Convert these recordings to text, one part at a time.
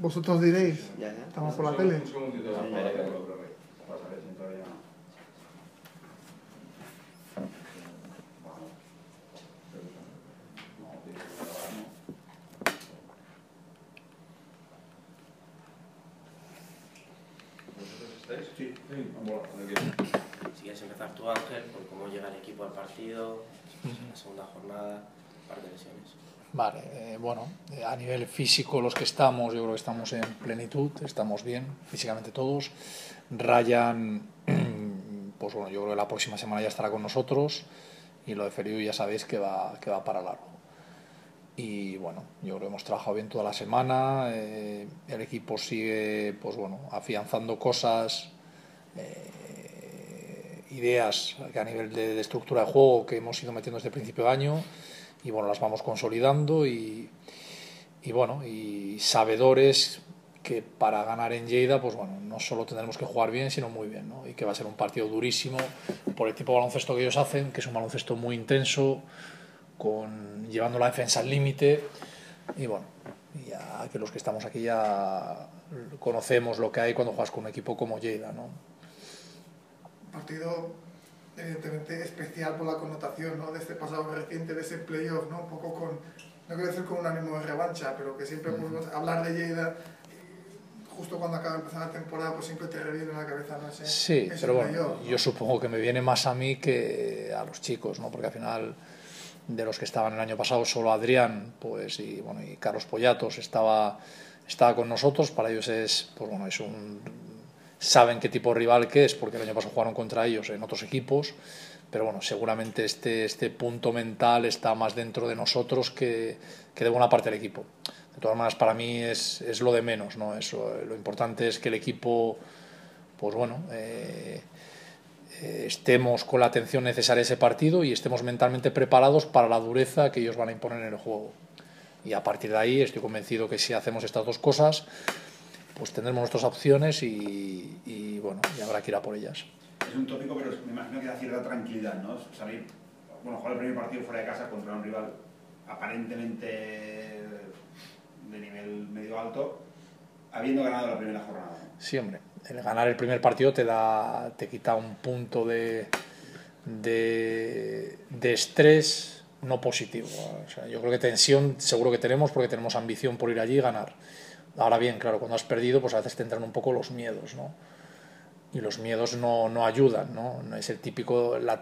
Vosotros diréis, ya. Estamos por la tele. Un segundito. Sí. Si quieres empezar tú, Ángel, por cómo llega el equipo al partido, la segunda jornada, un par de lesiones. Vale, bueno, a nivel físico los que estamos, yo creo que estamos en plenitud, estamos bien físicamente todos. Ryan, pues bueno, yo creo que la próxima semana ya estará con nosotros, y lo de Feliu ya sabéis que va para largo. Y bueno, yo creo que hemos trabajado bien toda la semana, el equipo sigue, pues bueno, afianzando cosas, ideas que a nivel de estructura de juego que hemos ido metiendo desde el principio de año, y bueno, las vamos consolidando y bueno, y sabedores que para ganar en Lleida, pues bueno, no solo tendremos que jugar bien, sino muy bien, ¿no? Y que va a ser un partido durísimo por el tipo de baloncesto que ellos hacen, que es un baloncesto muy intenso, llevando la defensa al límite, y bueno, ya que los que estamos aquí ya conocemos lo que hay cuando juegas con un equipo como Lleida, ¿no? Partido evidentemente especial por la connotación, ¿no?, de este pasado reciente, de ese playoff, ¿no? Un poco con, no quiero decir con un ánimo de revancha, pero que siempre podemos hablar de Lleida, justo cuando acaba de empezar la temporada, pues siempre te reviene en la cabeza, ¿no? Sí, pero bueno, playoff, ¿no? yo supongo que me viene más a mí que a los chicos, ¿no? Porque al final, de los que estaban el año pasado, solo Adrián, pues, y bueno, y Carlos Pollatos estaba con nosotros. Para ellos es, pues bueno, saben qué tipo de rival que es, porque el año pasado jugaron contra ellos en otros equipos, pero bueno, seguramente este punto mental está más dentro de nosotros que de buena parte del equipo. De todas maneras, para mí es lo de menos, ¿no? Lo importante es que el equipo, pues bueno, estemos con la atención necesaria a ese partido y estemos mentalmente preparados para la dureza que ellos van a imponer en el juego. Y a partir de ahí estoy convencido que si hacemos estas dos cosas, pues tendremos nuestras opciones y bueno, y habrá que ir a por ellas. Es un tópico, pero me imagino que da cierta tranquilidad, ¿no? Salir, bueno, jugar el primer partido fuera de casa contra un rival aparentemente de nivel medio alto, habiendo ganado la primera jornada. Sí, hombre, el ganar el primer partido te quita un punto de estrés no positivo. O sea, yo creo que tensión seguro que tenemos, porque tenemos ambición por ir allí y ganar. Ahora bien, claro, cuando has perdido, pues a veces te entran un poco los miedos, ¿no? Y los miedos no ayudan, ¿no? Es el típico el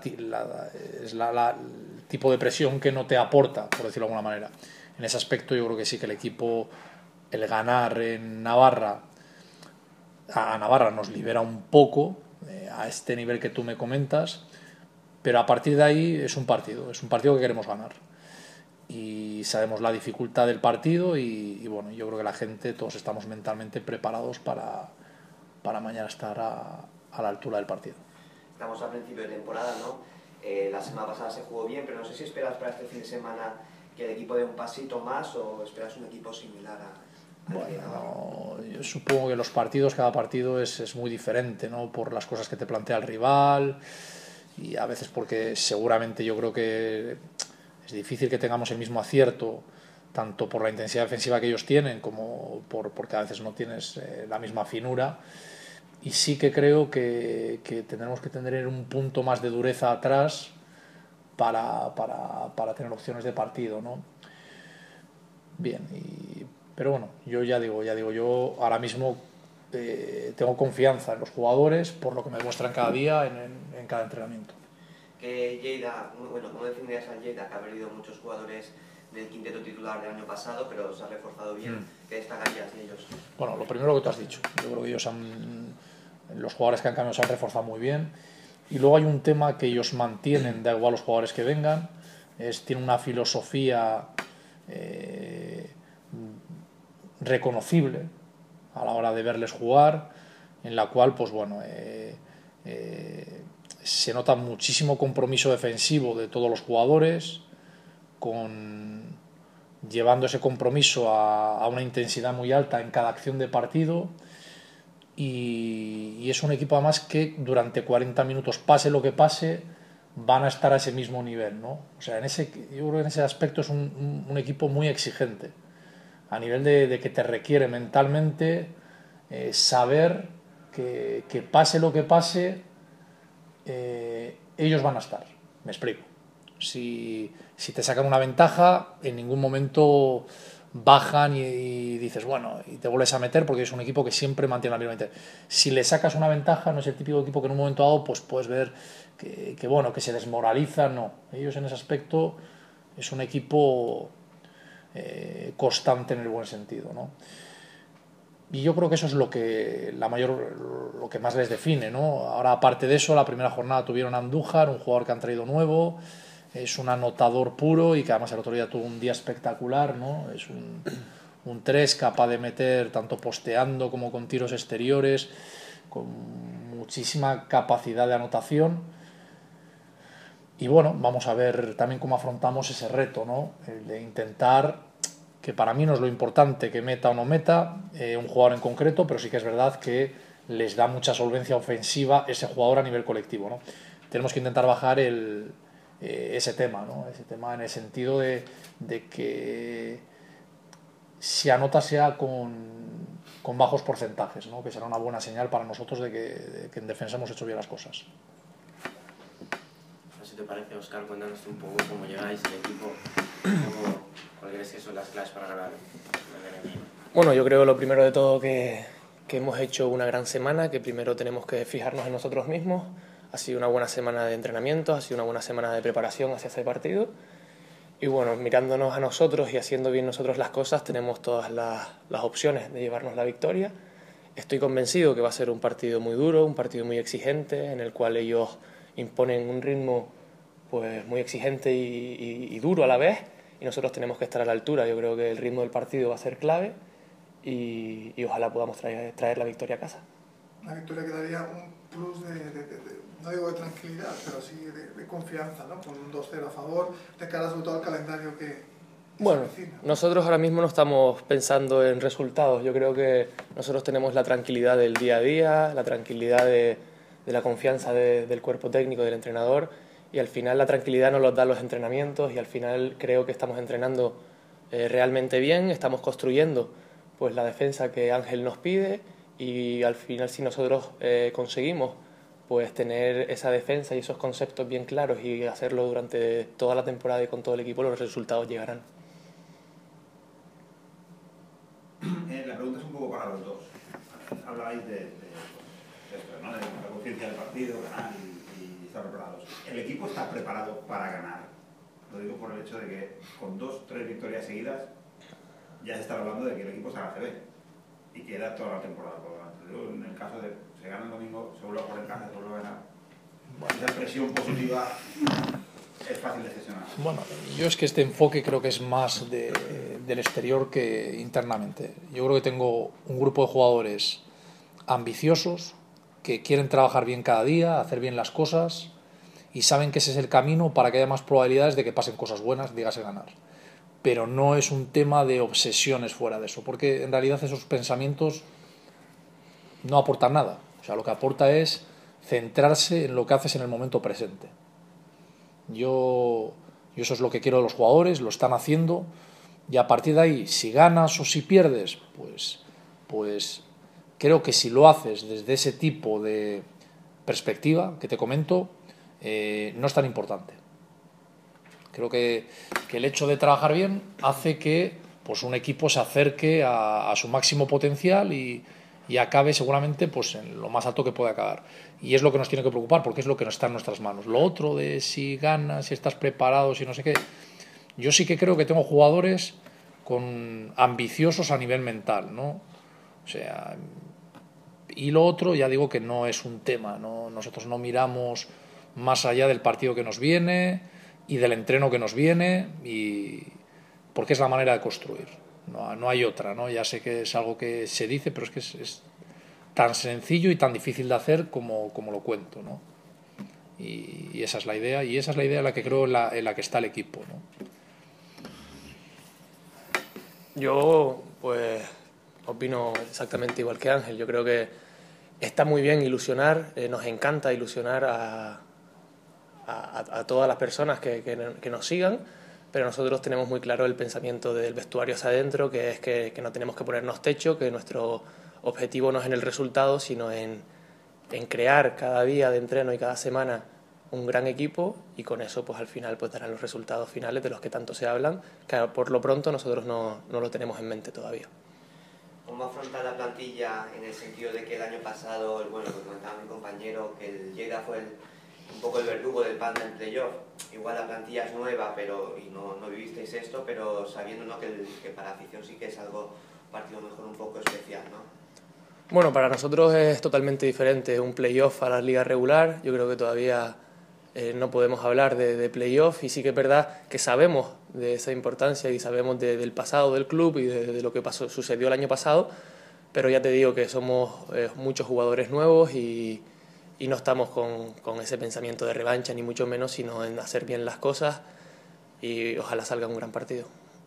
tipo de presión que no te aporta, por decirlo de alguna manera. En ese aspecto yo creo que sí que el equipo, el ganar en Navarra, a Navarra nos libera un poco a este nivel que tú me comentas, pero a partir de ahí es un partido que queremos ganar. Y sabemos la dificultad del partido y bueno, yo creo que la gente, todos estamos mentalmente preparados para mañana estar a la altura del partido. Estamos al principio de temporada, ¿no? La semana pasada se jugó bien, pero no sé si esperas para este fin de semana que el equipo dé un pasito más o esperas un equipo similar a Bueno, yo supongo que los partidos, cada partido es muy diferente, ¿no? Por las cosas que te plantea el rival, y a veces porque seguramente yo creo que es difícil que tengamos el mismo acierto, tanto por la intensidad defensiva que ellos tienen como porque a veces no tienes la misma finura. Y sí que creo que tendremos que tener un punto más de dureza atrás para tener opciones de partido, ¿no? Bien, pero bueno, yo ya digo, yo ahora mismo tengo confianza en los jugadores por lo que me muestran cada día en cada entrenamiento. Que Lleida, bueno, ¿cómo definirías al Lleida, que ha perdido muchos jugadores del quinteto titular del año pasado, pero se ha reforzado bien? ¿Qué destacarías de ellos? Bueno, lo primero que tú has dicho, yo creo que los jugadores que han cambiado se han reforzado muy bien, y luego hay un tema que ellos mantienen, da igual los jugadores que vengan, tiene una filosofía reconocible a la hora de verles jugar, en la cual pues bueno, se nota muchísimo compromiso defensivo de todos los jugadores, llevando ese compromiso a una intensidad muy alta en cada acción de partido, y es un equipo además que durante 40 minutos, pase lo que pase, van a estar a ese mismo nivel, ¿no? O sea, yo creo que en ese aspecto es un equipo muy exigente. a nivel de que te requiere mentalmente saber que pase lo que pase, ellos van a estar. Me explico. Si te sacan una ventaja, en ningún momento bajan y dices, bueno, y te vuelves a meter, porque es un equipo que siempre mantiene la misma intensidad. Si le sacas una ventaja, no es el típico equipo que en un momento dado pues puedes ver que se desmoraliza. No, ellos en ese aspecto es un equipo constante en el buen sentido, ¿no? Y yo creo que eso es lo que más les define, ¿no? Ahora, aparte de eso, la primera jornada tuvieron a Andújar, un jugador que han traído nuevo, es un anotador puro y que además el otro día tuvo un día espectacular, ¿no? Es un 3 capaz de meter tanto posteando como con tiros exteriores, con muchísima capacidad de anotación. Y bueno, vamos a ver también cómo afrontamos ese reto, ¿no? El de intentar, que para mí no es lo importante que meta o no meta un jugador en concreto, pero sí que es verdad que les da mucha solvencia ofensiva ese jugador a nivel colectivo, ¿no? Tenemos que intentar bajar ese tema, ¿no? Ese tema en el sentido de que si anota sea con bajos porcentajes, ¿no? Que será una buena señal para nosotros de que en defensa hemos hecho bien las cosas. Si te parece, Óscar, cuéntanos un poco cómo llegáis al equipo, cuáles crees que son las claves para ganar el enemigo. Bueno, yo creo lo primero de todo que hemos hecho una gran semana, que primero tenemos que fijarnos en nosotros mismos. Ha sido una buena semana de entrenamiento, ha sido una buena semana de preparación hacia ese partido. Y bueno, mirándonos a nosotros y haciendo bien nosotros las cosas, tenemos todas las opciones de llevarnos la victoria. Estoy convencido que va a ser un partido muy duro, un partido muy exigente, en el cual ellos imponen un ritmo pues muy exigente y duro a la vez, y nosotros tenemos que estar a la altura. Yo creo que el ritmo del partido va a ser clave y ojalá podamos traer la victoria a casa. Una victoria que daría un plus no digo de tranquilidad, pero sí de confianza, ¿no? Con un 2-0 a favor, de cara sobre todo al calendario que bueno, nosotros ahora mismo no estamos pensando en resultados. Yo creo que nosotros tenemos la tranquilidad del día a día, la tranquilidad de la confianza del cuerpo técnico, del entrenador, y al final la tranquilidad nos lo dan los entrenamientos, y al final creo que estamos entrenando realmente bien, estamos construyendo pues la defensa que Ángel nos pide, y al final si nosotros conseguimos pues tener esa defensa y esos conceptos bien claros y hacerlo durante toda la temporada y con todo el equipo, los resultados llegarán. La pregunta es un poco para los dos. Hablabais de esto, ¿no? De la conciencia del partido, ganar y estar preparados. ¿El equipo está preparado para ganar? Lo digo por el hecho de que con 2-3 victorias seguidas ya se está hablando de que el equipo está en la CB y queda toda la temporada por delante. En el caso de se gana el domingo, se vuelve a jugar en casa, se vuelve a ganar. Esa presión positiva es fácil de gestionar. Bueno, yo es que este enfoque creo que es más del exterior que internamente. Yo creo que tengo un grupo de jugadores ambiciosos que quieren trabajar bien cada día, hacer bien las cosas, y saben que ese es el camino para que haya más probabilidades de que pasen cosas buenas, dígase ganar. Pero no es un tema de obsesiones fuera de eso, porque en realidad esos pensamientos no aportan nada. O sea, lo que aporta es centrarse en lo que haces en el momento presente. Yo eso es lo que quiero de los jugadores, lo están haciendo, y a partir de ahí, si ganas o si pierdes, pues creo que si lo haces desde ese tipo de perspectiva que te comento, no es tan importante. Creo que el hecho de trabajar bien hace que pues un equipo se acerque a su máximo potencial y acabe seguramente pues en lo más alto que puede acabar. Y es lo que nos tiene que preocupar, porque es lo que no está en nuestras manos. Lo otro de si ganas, si estás preparado, si no sé qué, yo sí que creo que tengo jugadores ambiciosos a nivel mental, ¿no? O sea, y lo otro ya digo que no es un tema, ¿no? Nosotros no miramos más allá del partido que nos viene y del entreno que nos viene, porque es la manera de construir. No hay otra, ¿no? Ya sé que es algo que se dice, pero es que es tan sencillo y tan difícil de hacer como lo cuento, ¿no? Y esa es la idea, y esa es la idea en la que creo en la que está el equipo, ¿no? Yo pues opino exactamente igual que Ángel. Yo creo que está muy bien ilusionar, nos encanta ilusionar a todas las personas que nos sigan, pero nosotros tenemos muy claro el pensamiento del vestuario hacia adentro, que es que no tenemos que ponernos techo, que nuestro objetivo no es en el resultado, sino en crear cada día de entreno y cada semana un gran equipo, y con eso pues al final pues darán los resultados finales de los que tanto se hablan, que por lo pronto nosotros no lo tenemos en mente todavía. ¿Cómo afrontar la plantilla en el sentido de que el año pasado, bueno, lo que comentaba mi compañero, que el Lleida fue un poco el verdugo del Panda en playoff? Igual la plantilla es nueva y no vivisteis esto, pero sabiendo, ¿no?, que para afición sí que es algo, un partido mejor un poco especial, ¿no? Bueno, para nosotros es totalmente diferente un playoff a la liga regular. Yo creo que todavía no podemos hablar de playoff, y sí que es verdad que sabemos de esa importancia y sabemos del pasado del club y de lo que sucedió el año pasado, pero ya te digo que somos muchos jugadores nuevos y no estamos con ese pensamiento de revancha, ni mucho menos, sino en hacer bien las cosas, y ojalá salga un gran partido.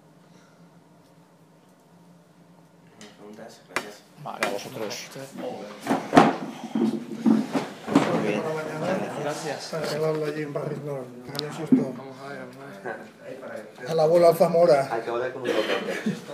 Preguntas, gracias. Vale, a vosotros. Para mañana, Gracias. para arreglarlo allí en Barris North. Háganle un susto. Vamos a ver. A la bola Zamora. Hay que hablar con un doctor.